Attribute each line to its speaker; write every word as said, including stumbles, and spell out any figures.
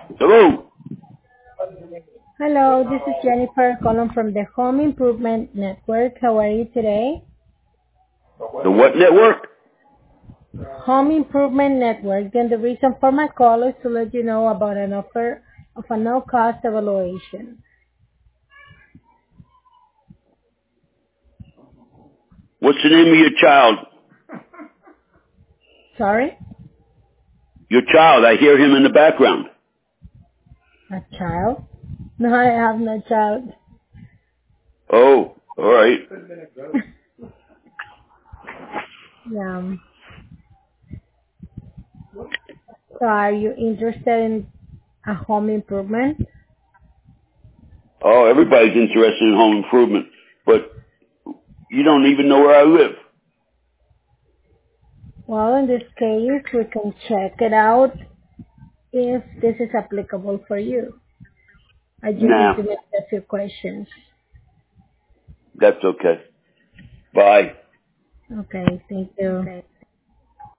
Speaker 1: Hello.
Speaker 2: Hello, this is Jennifer calling from the Home Improvement Network. How are you today?
Speaker 1: The what network?
Speaker 2: Home Improvement Network. And the reason for my call is to let you know about an offer of a no-cost evaluation.
Speaker 1: What's the name of your child?
Speaker 2: Sorry?
Speaker 1: Your child. I hear him in the background.
Speaker 2: A child? No, I have no child.
Speaker 1: Oh, all right.
Speaker 2: Yeah. So are you interested in a home improvement?
Speaker 1: Oh, everybody's interested in home improvement, but you don't even know where I live.
Speaker 2: Well, in this case, we can check it out if this is applicable for you. I just need
Speaker 1: Nah,
Speaker 2: to ask a few questions.
Speaker 1: that's okay. Bye.
Speaker 2: Okay, thank you.